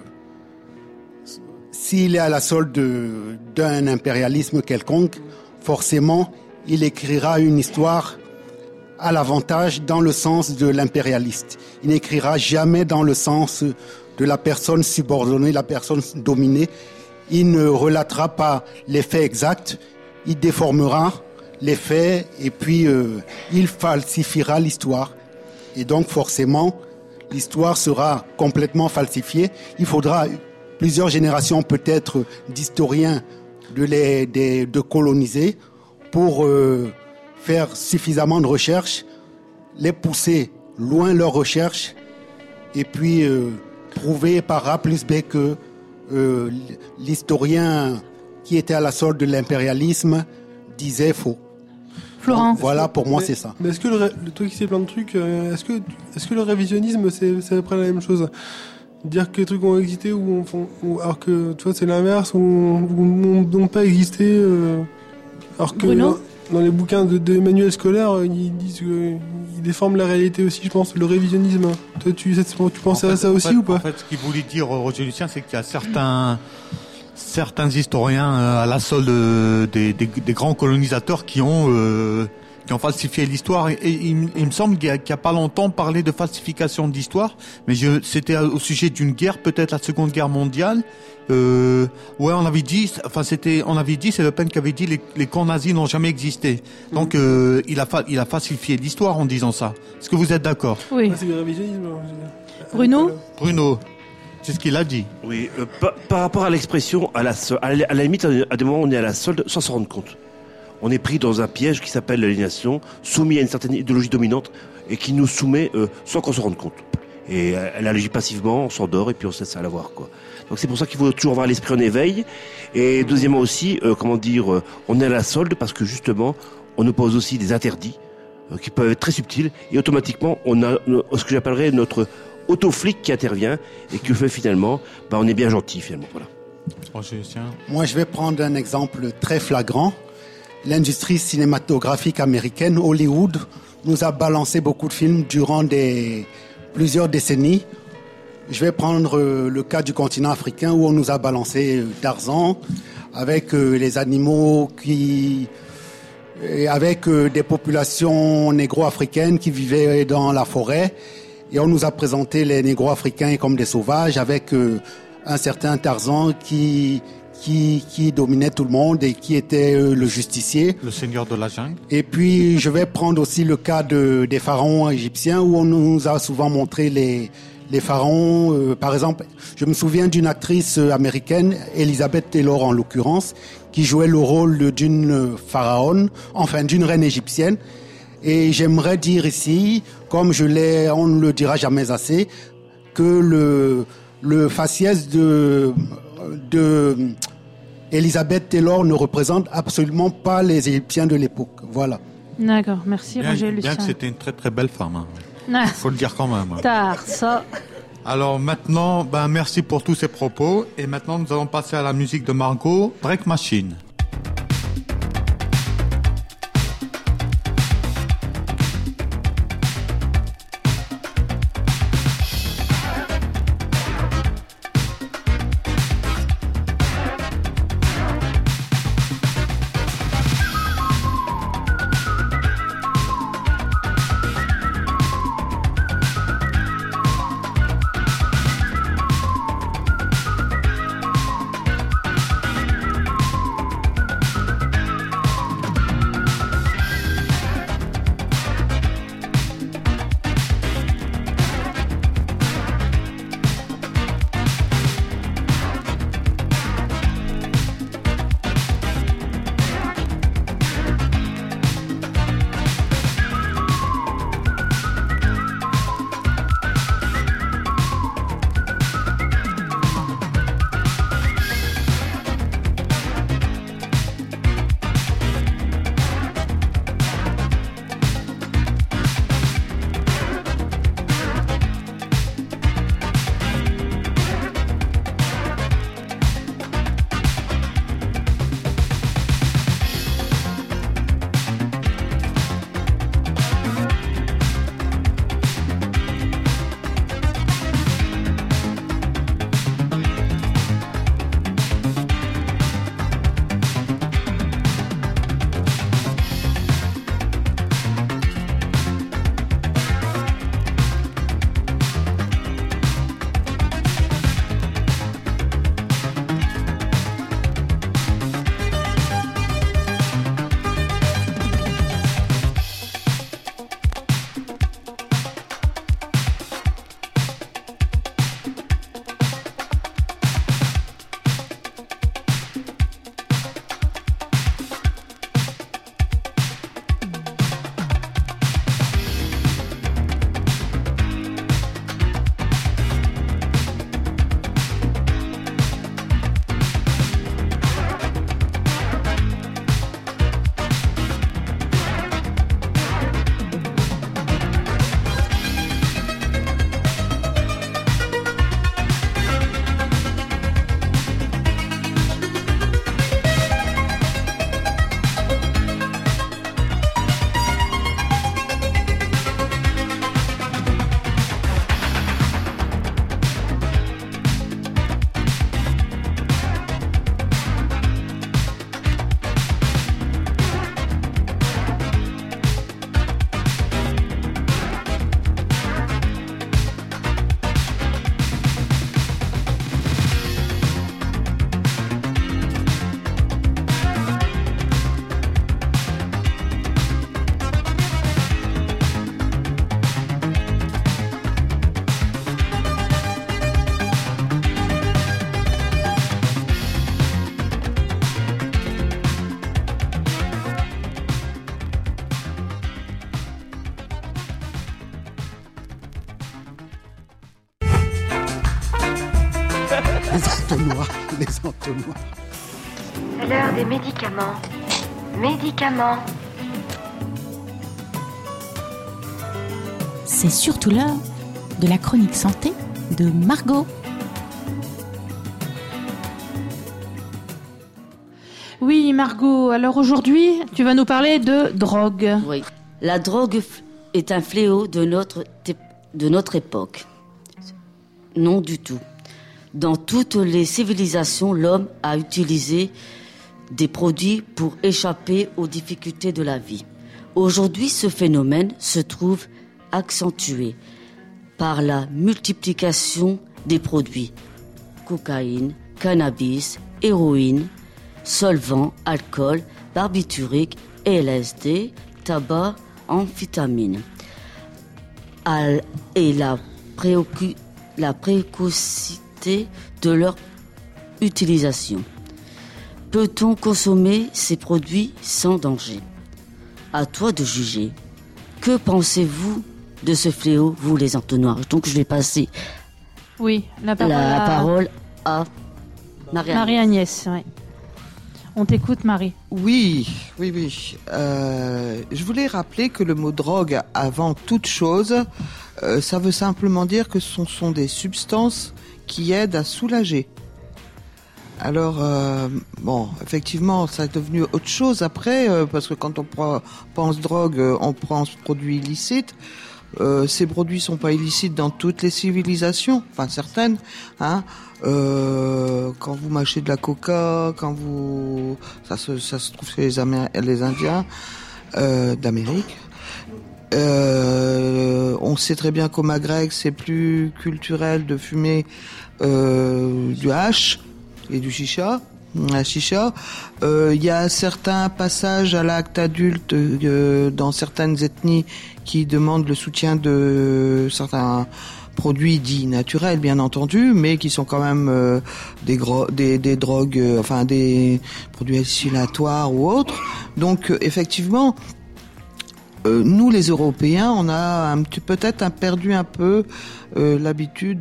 [SPEAKER 9] s'il est à la solde d'un impérialisme quelconque, forcément, il écrira une histoire à l'avantage dans le sens de l'impérialiste. Il n'écrira jamais dans le sens de la personne subordonnée, la personne dominée. Il ne relatera pas les faits exacts, il déformera les faits et puis il falsifiera l'histoire. Et donc forcément, l'histoire sera complètement falsifiée. Il faudra plusieurs générations peut-être d'historiens de coloniser pour faire suffisamment de recherches, les pousser loin leurs recherches et puis prouver par A plus B que l'historien qui était à la solde de l'impérialisme disait faux.
[SPEAKER 4] Florent.
[SPEAKER 9] Donc, voilà, pour moi, c'est ça.
[SPEAKER 6] Mais est-ce que toi qui sais plein de trucs, est-ce que le révisionnisme, c'est à peu près la même chose? Dire que les trucs ont existé alors que tu vois, c'est l'inverse, ou n'ont pas existé, alors que dans les bouquins de manuels scolaires, ils disent qu'ils déforment la réalité aussi, je pense, le révisionnisme. Toi, tu pensais à ça aussi ou pas?
[SPEAKER 5] En fait, ce qu'il voulait dire, Roger Lucien, c'est qu'il y a certains historiens à la solde des grands colonisateurs qui ont falsifié l'histoire. Et il me semble qu'il y a pas longtemps parlé de falsification d'histoire, mais c'était au sujet d'une guerre, peut-être la Seconde Guerre mondiale. On avait dit, c'est Le Pen qui avait dit les camps nazis n'ont jamais existé. Donc il a falsifié l'histoire en disant ça. Est-ce que vous êtes d'accord?
[SPEAKER 4] Oui.
[SPEAKER 6] C'est du révisionnisme.
[SPEAKER 5] Bruno, c'est ce qu'il a dit.
[SPEAKER 11] Oui, par rapport à l'expression à la limite, à des moments on est à la solde sans s'en rendre compte. On est pris dans un piège qui s'appelle l'aliénation, soumis à une certaine idéologie dominante et qui nous soumet sans qu'on se rende compte. Et elle agit passivement, on s'endort et puis on se laisse à la voir, quoi. Donc c'est pour ça qu'il faut toujours avoir l'esprit en éveil. Et deuxièmement aussi, on est à la solde parce que justement, on nous pose aussi des interdits qui peuvent être très subtils et automatiquement, on a ce que j'appellerais notre auto-flic qui intervient et qui fait finalement, on est bien gentil finalement, voilà.
[SPEAKER 9] Moi, je vais prendre un exemple très flagrant. L'industrie cinématographique américaine, Hollywood, nous a balancé beaucoup de films durant plusieurs décennies. Je vais prendre le cas du continent africain où on nous a balancé Tarzan avec les animaux avec des populations négro-africaines qui vivaient dans la forêt. Et on nous a présenté les négro-africains comme des sauvages avec un certain Tarzan qui dominait tout le monde et qui était le justicier.
[SPEAKER 5] Le seigneur de la jungle.
[SPEAKER 9] Et puis, je vais prendre aussi le cas des pharaons égyptiens où on nous a souvent montré les pharaons. Par exemple, je me souviens d'une actrice américaine, Elizabeth Taylor en l'occurrence, qui jouait le rôle d'une pharaon, enfin d'une reine égyptienne. Et j'aimerais dire ici, comme on ne le dira jamais assez, que le faciès de Elizabeth Taylor ne représente absolument pas les Égyptiens de l'époque. Voilà.
[SPEAKER 4] D'accord, merci Roger Lucien.
[SPEAKER 5] Bien que c'était une très très belle femme.
[SPEAKER 4] Ah.
[SPEAKER 5] Faut le dire quand même.
[SPEAKER 4] Tard, ça.
[SPEAKER 5] Alors maintenant, merci pour tous ces propos. Et maintenant, nous allons passer à la musique de Margot, Break Machine.
[SPEAKER 9] Les entonnoirs.
[SPEAKER 19] C'est l'heure des médicaments. Médicaments.
[SPEAKER 20] C'est surtout l'heure de la chronique santé de Margot.
[SPEAKER 4] Oui, Margot, alors aujourd'hui, tu vas nous parler de drogue.
[SPEAKER 7] Oui, la drogue est un fléau de notre époque. Non du tout. Dans toutes les civilisations, l'homme a utilisé des produits pour échapper aux difficultés de la vie. Aujourd'hui, ce phénomène se trouve accentué par la multiplication des produits. Cocaïne, cannabis, héroïne, solvants, alcool, barbiturique, LSD, tabac, amphétamine. Et la précocité de leur utilisation. Peut-on consommer ces produits sans danger ? À toi de juger. Que pensez-vous de ce fléau, vous les entonnoirs ? Donc je vais passer
[SPEAKER 4] la parole
[SPEAKER 7] à
[SPEAKER 4] Marie-Agnès. Oui. On t'écoute, Marie.
[SPEAKER 13] Oui. Je voulais rappeler que le mot drogue, avant toute chose, ça veut simplement dire que ce sont des substances qui aident à soulager. Alors, effectivement, ça est devenu autre chose après, parce que quand on pense drogue, on pense produits illicites. Ces produits sont pas illicites dans toutes les civilisations, enfin certaines, hein. Quand vous mâchez de la coca, ça se trouve chez les Indiens d'Amérique. On sait très bien qu'au Maghreb, c'est plus culturel de fumer du hash et du chicha. La chicha. Il y a certains passages à l'acte adulte dans certaines ethnies qui demandent le soutien de certains produits dits naturels, bien entendu, mais qui sont quand même des drogues, enfin des produits assimilatoires ou autres. Donc effectivement, nous les Européens, on a peut-être perdu un peu l'habitude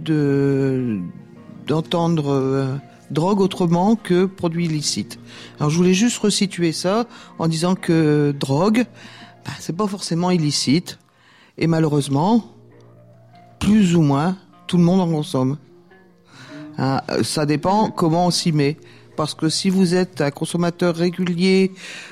[SPEAKER 13] d'entendre drogue autrement que produit illicite. Alors je voulais juste resituer ça en disant que drogue, c'est pas forcément illicite et malheureusement, plus ou moins, tout le monde en consomme. Ça dépend comment on s'y met. Parce que si vous êtes un consommateur régulier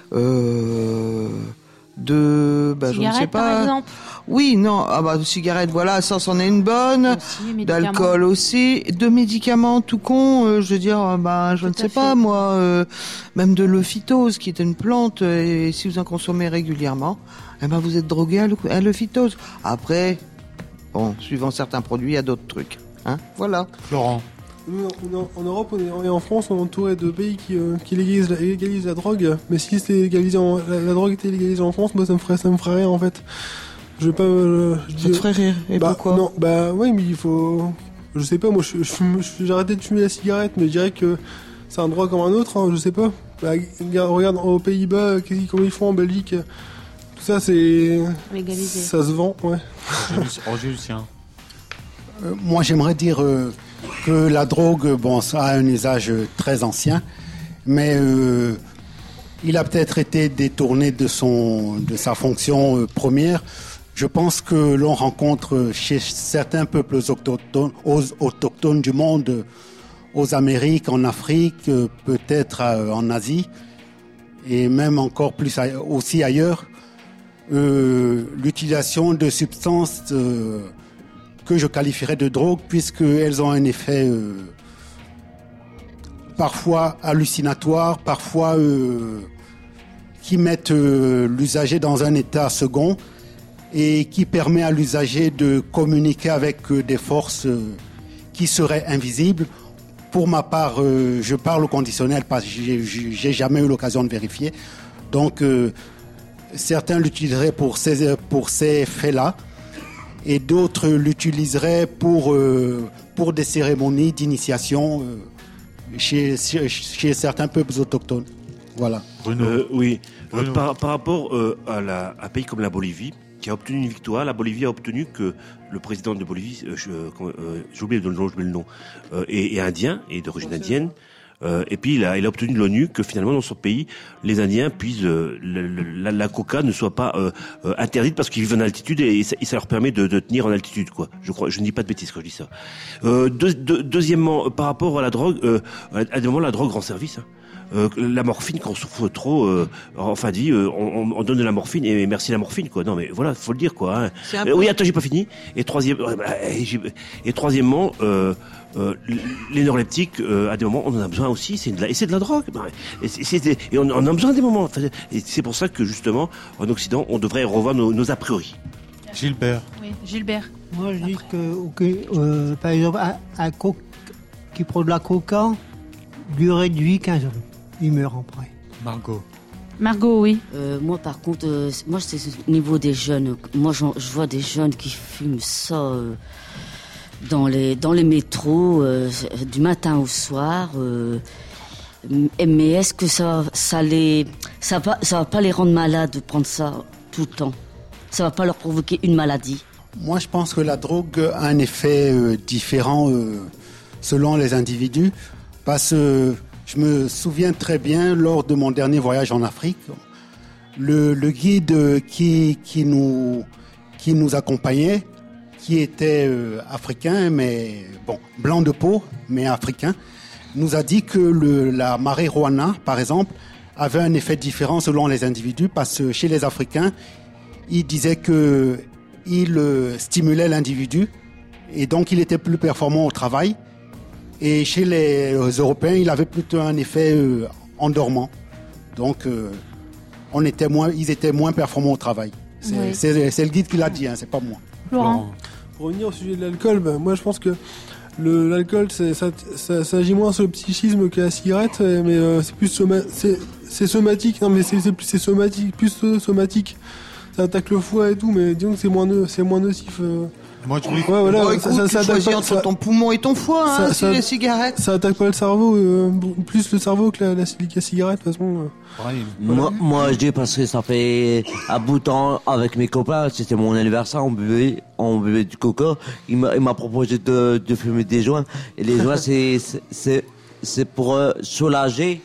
[SPEAKER 13] de, je ne sais pas.
[SPEAKER 4] Par exemple.
[SPEAKER 13] Oui, non, cigarette, voilà, ça c'en est une bonne. D'alcool aussi, de médicaments tout con, je veux dire, je ne sais pas, moi, même de l'euphytose, qui est une plante, et si vous en consommez régulièrement, vous êtes drogué à l'euphytose. Après, suivant certains produits, il y a d'autres trucs, hein, voilà.
[SPEAKER 5] Florent.
[SPEAKER 6] En Europe et en France, on est entouré de pays qui légalisent la drogue. Mais si la drogue était légalisée en France, moi ça me ferait rire en fait. Je vais pas.
[SPEAKER 13] Ça te ferait rire. Et pourquoi ?
[SPEAKER 6] Non, oui, mais il faut. Je sais pas. Moi, j'ai arrêté de fumer la cigarette, mais je dirais que c'est un droit comme un autre. Hein, je sais pas. Regarde aux Pays-Bas, comment ils font en Belgique. Tout ça, c'est légalisé. Ça se vend, ouais.
[SPEAKER 5] Roger Lucien.
[SPEAKER 9] Moi, j'aimerais dire que la drogue, ça a un usage très ancien, mais il a peut-être été détourné de sa fonction première. Je pense que l'on rencontre chez certains peuples autochtones du monde, aux Amériques, en Afrique, peut-être en Asie, et même encore plus aussi ailleurs, l'utilisation de substances que je qualifierais de drogue, puisqu'elles ont un effet parfois hallucinatoire, parfois qui mettent l'usager dans un état second et qui permet à l'usager de communiquer avec des forces qui seraient invisibles. Pour ma part, je parle au conditionnel parce que j'ai jamais eu l'occasion de vérifier. Donc, certains l'utiliseraient pour ces faits-là, et d'autres l'utiliseraient pour des cérémonies d'initiation chez certains peuples autochtones. Voilà.
[SPEAKER 11] Oui. Par rapport à un pays comme la Bolivie, qui a obtenu une victoire. La Bolivie a obtenu que le président de Bolivie, j'ai oublié le nom, est indien et d'origine indienne. Et puis il a obtenu de l'ONU que finalement dans son pays, les Indiens puissent la coca ne soit pas interdite parce qu'ils vivent en altitude et ça leur permet de tenir en altitude, quoi. Je ne dis pas de bêtises quand je dis ça. Deuxièmement, par rapport à la drogue, à des moments la drogue rend service. La morphine, quand on souffre trop en fin de vie, on donne de la morphine et merci la morphine, quoi. Non mais voilà, faut le dire, quoi. Hein. Oui, attends, j'ai pas fini. Et troisièmement, les neuroleptiques, à des moments, on en a besoin aussi. C'est de la drogue. Et on en a besoin à des moments. Et c'est pour ça que justement, en Occident, on devrait revoir nos a priori.
[SPEAKER 5] Gilbert.
[SPEAKER 4] Oui, Gilbert.
[SPEAKER 12] Moi, je dis que par exemple, un coq qui prend de la coca, durée de vie 15 ans. Il meurt après.
[SPEAKER 4] Margot, oui.
[SPEAKER 7] Moi, par contre, moi, c'est au niveau des jeunes. Moi, je vois des jeunes qui fument ça dans les métros, du matin au soir. Mais est-ce que ça va pas les rendre malades de prendre ça tout le temps? Ça va pas leur provoquer une maladie?
[SPEAKER 9] Moi, je pense que la drogue a un effet différent selon les individus. Parce que je me souviens très bien, lors de mon dernier voyage en Afrique, le guide qui nous accompagnait, qui était africain, mais bon, blanc de peau, mais africain, nous a dit que la marijuana, par exemple, avait un effet différent selon les individus, parce que chez les Africains, il disait que il stimulait l'individu, et donc il était plus performant au travail. Et chez les Européens, il avait plutôt un effet endormant. Donc, ils étaient moins performants au travail. C'est le guide qui l'a dit, hein, c'est pas moi.
[SPEAKER 4] Laurent.
[SPEAKER 6] Pour revenir au sujet de l'alcool, moi je pense que l'alcool, ça agit moins sur le psychisme que la cigarette, mais c'est plus c'est somatique. Non, mais c'est somatique, plus somatique. Ça attaque le foie et tout, mais disons que c'est moins nocif.
[SPEAKER 5] Moi, je voulais...
[SPEAKER 13] ça choisis entre ton poumon et ton foie, les cigarettes.
[SPEAKER 6] Ça attaque pas le cerveau, plus le cerveau que la cigarette, de toute façon.
[SPEAKER 17] Moi, je dis parce que ça fait un bout de temps avec mes copains, c'était mon anniversaire, on buvait du coca. Il m'a proposé de fumer des joints. Et les joints, c'est pour soulager.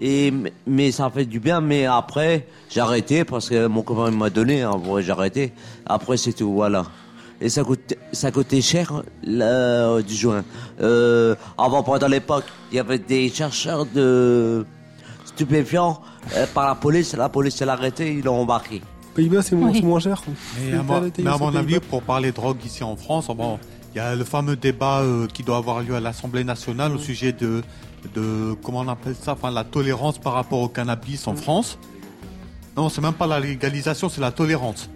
[SPEAKER 17] Mais ça fait du bien, mais après, j'ai arrêté parce que mon copain m'a donné, j'ai arrêté. Après, c'est tout, voilà. Et ça coûtait cher, du joint. Avant, pendant l'époque, il y avait des chercheurs de stupéfiants par la police l'a arrêté, ils l'ont embarqué.
[SPEAKER 6] Pays-Bas, c'est moins cher.
[SPEAKER 5] Mais à mon avis, pour parler drogue ici en France, il y a le fameux débat qui doit avoir lieu à l'Assemblée nationale au sujet de comment on appelle ça, la tolérance par rapport au cannabis en France. Non, c'est même pas la légalisation, c'est la tolérance.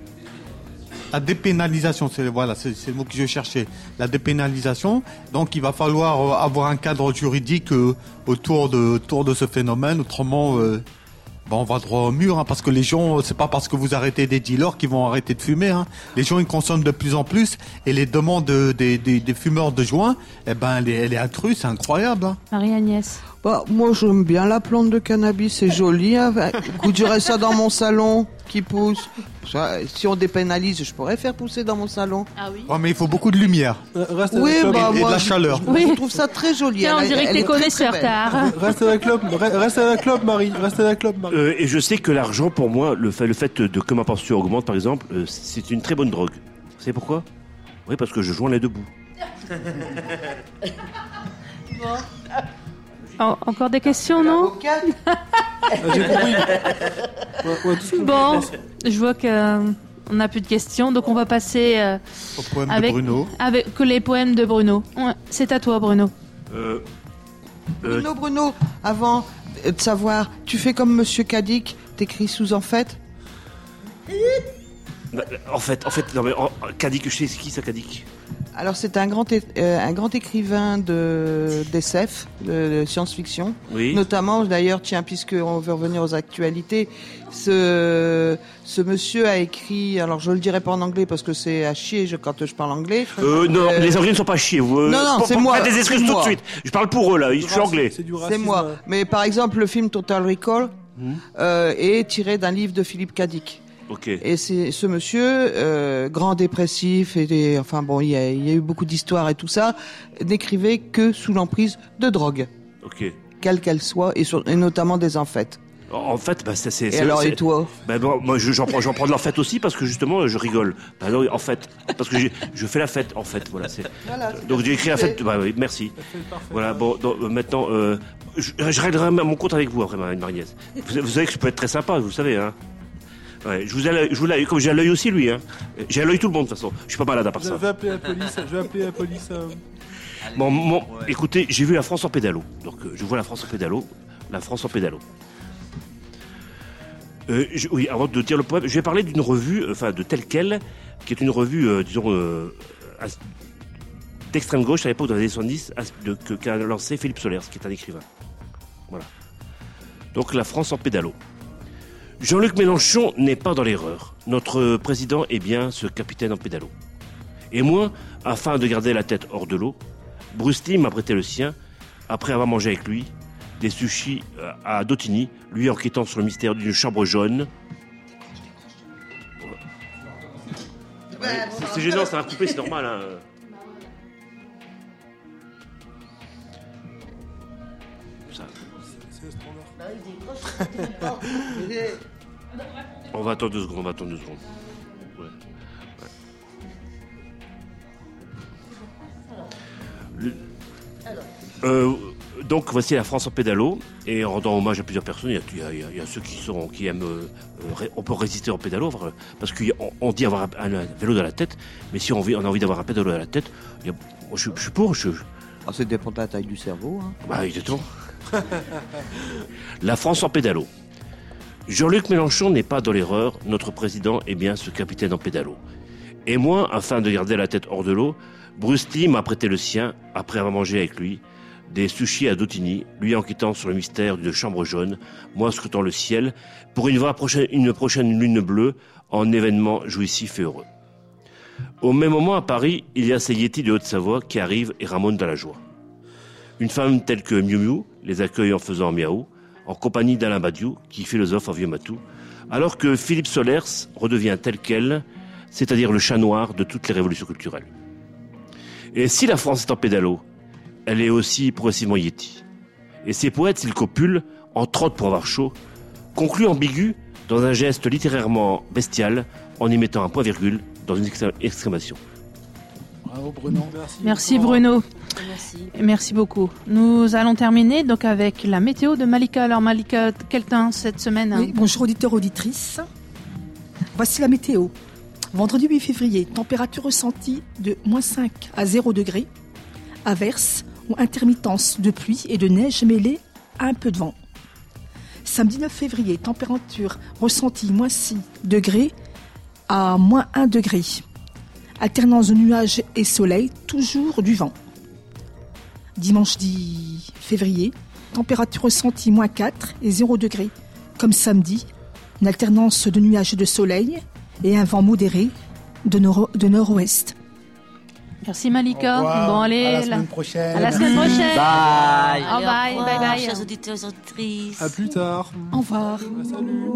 [SPEAKER 5] La dépénalisation, c'est le mot que je cherchais. La dépénalisation. Donc, il va falloir avoir un cadre juridique autour de ce phénomène. Autrement, on va droit au mur, parce que les gens, c'est pas parce que vous arrêtez des dealers qu'ils vont arrêter de fumer. Les gens, ils consomment de plus en plus, et les demandes des fumeurs de joints, elle est accrue, c'est incroyable.
[SPEAKER 4] Marie-Agnès.
[SPEAKER 13] Moi, j'aime bien la plante de cannabis, c'est joli. Écoute, j'aurais ça dans mon salon qui pousse. Si on dépénalise, je pourrais faire pousser dans mon salon.
[SPEAKER 4] Ah oui.
[SPEAKER 5] Mais il faut beaucoup de lumière.
[SPEAKER 13] Et de la
[SPEAKER 5] chaleur.
[SPEAKER 13] Je trouve ça très joli.
[SPEAKER 4] Tiens, on dirait que t'es connaisseur, tard.
[SPEAKER 6] Reste à la clope, Marie.
[SPEAKER 11] Et je sais que l'argent, pour moi, le fait que ma pension augmente, par exemple, c'est une très bonne drogue. Vous savez pourquoi? Oui, parce que je joins les deux bouts.
[SPEAKER 4] Encore des questions, non?
[SPEAKER 6] J'ai compris.
[SPEAKER 4] Bon, je vois qu'on n'a plus de questions, donc on va passer
[SPEAKER 5] au poème de Bruno.
[SPEAKER 4] Avec les poèmes de Bruno. C'est à toi, Bruno.
[SPEAKER 13] Bruno, avant de savoir, tu fais comme Monsieur Cadic, t'écris sous en fait?
[SPEAKER 11] En fait, non mais Cadic, je sais c'est qui ça, Cadic?
[SPEAKER 13] Alors c'est un grand écrivain d'SF, de science-fiction.
[SPEAKER 11] Oui.
[SPEAKER 13] Notamment, d'ailleurs, puisqu'on veut revenir aux actualités, ce monsieur a écrit, alors je le dirai pas en anglais parce que c'est à chier quand je parle anglais.
[SPEAKER 11] Non, les Anglais ne sont pas à chier.
[SPEAKER 13] Non, c'est moi.
[SPEAKER 11] Faites des excuses tout de suite. Je parle pour eux là, je suis anglais.
[SPEAKER 13] C'est moi. Mais par exemple, le film Total Recall est tiré d'un livre de Philippe Cadic.
[SPEAKER 11] Ok.
[SPEAKER 13] Et c'est ce monsieur, grand dépressif, il y a eu beaucoup d'histoires et tout ça, n'écrivait que sous l'emprise de drogue.
[SPEAKER 11] Ok.
[SPEAKER 13] Quelle qu'elle soit, et notamment des amphètes.
[SPEAKER 11] En fait, c'est.
[SPEAKER 13] Et alors, et toi?
[SPEAKER 11] Moi, j'en prends de l'enfête aussi parce que justement, je rigole. Non, en fait, parce que je fais la fête, en fait. Voilà. Donc j'ai écrit la fête. Oui, merci. Voilà. Bon, donc, maintenant, je réglerai mon compte avec vous après, Marie-Agnès. Vous savez que je peux être très sympa, vous le savez, hein. Ouais, je vous l'ai, comme j'ai à l'œil aussi, lui, hein. J'ai à l'œil tout le monde, de toute façon. Je suis pas malade à part ça.
[SPEAKER 6] Je vais appeler la police.
[SPEAKER 11] Bon, écoutez, j'ai vu la France en pédalo. Donc, je vois la France en pédalo. La France en pédalo. Oui, avant de dire le poème, je vais parler d'une revue, de Telle Quelle, qui est une revue, d'extrême gauche à l'époque dans les années 70, qu'a lancé Philippe Solers, qui est un écrivain. Voilà. Donc la France en pédalo. Jean-Luc Mélenchon n'est pas dans l'erreur. Notre président est bien ce capitaine en pédalo. Et moi, afin de garder la tête hors de l'eau, Bruce Lee m'a prêté le sien, après avoir mangé avec lui des sushis à Dautigny, lui enquêtant sur le mystère d'une chambre jaune. C'est gênant, ça va couper, c'est normal. Hein. Ça. On va attendre 2 secondes, Ouais. Donc voici la France en pédalo, et en rendant hommage à plusieurs personnes, il y a ceux qui aiment, on peut résister en pédalo, parce qu'on dit avoir un vélo dans la tête, mais si on a envie d'avoir un pédalo dans la tête, moi je suis pour.
[SPEAKER 13] Ça dépend de la taille du cerveau. Hein.
[SPEAKER 11] Bah exactement. La France en pédalo. Jean-Luc Mélenchon n'est pas dans l'erreur, notre président est bien ce capitaine en pédalo. Et moi, afin de garder la tête hors de l'eau, Bruce Lee m'a prêté le sien, après avoir mangé avec lui des sushis à Dautigny, lui enquêtant sur le mystère d'une chambre jaune, moi scrutant le ciel, pour une prochaine lune bleue, en événement jouissif et heureux. Au même moment, à Paris, il y a ces Yétis de Haute-Savoie qui arrivent et ramonent dans la joie. Une femme telle que Miu Miu les accueille en faisant miaou, en compagnie d'Alain Badiou, qui philosophe en vieux matou, alors que Philippe Solers redevient tel quel, c'est-à-dire le chat noir de toutes les révolutions culturelles. Et si la France est en pédalo, elle est aussi progressivement yéti. Et ces poètes, s'ils copulent, en trottent pour avoir chaud, concluent ambigu dans un geste littérairement bestial, en y mettant un point-virgule dans une exclamation.
[SPEAKER 9] Bravo Bruno.
[SPEAKER 4] Merci Bruno. Merci beaucoup. Nous allons terminer donc avec la météo de Malika. Alors Malika, quel temps cette semaine?
[SPEAKER 2] Oui, bonjour auditeurs, auditrices. Voici la météo. Vendredi 8 février, température ressentie de -5 à 0 degrés, averses ou intermittence de pluie et de neige mêlée à un peu de vent. Samedi 9 février, température ressentie -6 degrés à -1 degré. Alternance de nuages et soleil, toujours du vent. Dimanche 10 février, température ressentie -4 et 0 degré. Comme samedi, une alternance de nuages et de soleil et un vent modéré de nord-ouest.
[SPEAKER 4] Merci Malika. Bon allez,
[SPEAKER 9] à la semaine prochaine.
[SPEAKER 4] À la semaine prochaine.
[SPEAKER 17] Bye.
[SPEAKER 4] Bye bye bye.
[SPEAKER 7] Chers auditeurs et auditrices.
[SPEAKER 6] À plus tard.
[SPEAKER 2] Au revoir.
[SPEAKER 6] Salut.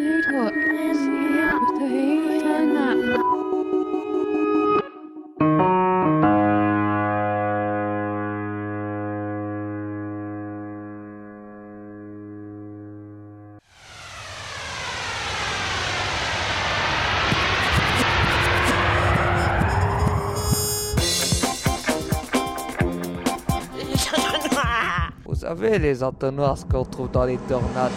[SPEAKER 21] Vous savez, les entonnoirs, ce qu'on trouve dans les tornades.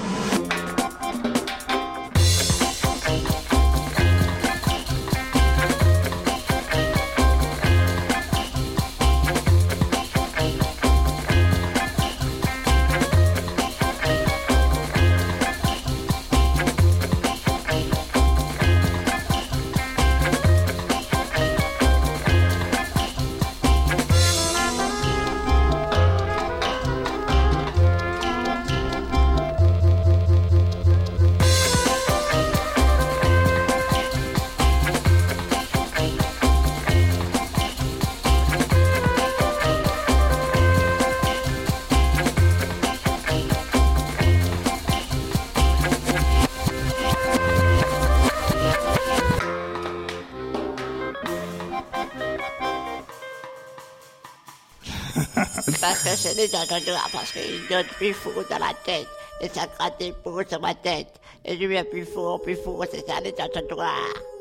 [SPEAKER 22] Parce que c'est des entonnoirs, parce qu'il donne plus fou dans la tête. Et ça gratte des peaux sur ma tête. Et je deviens plus fou, c'est ça les entonnoirs.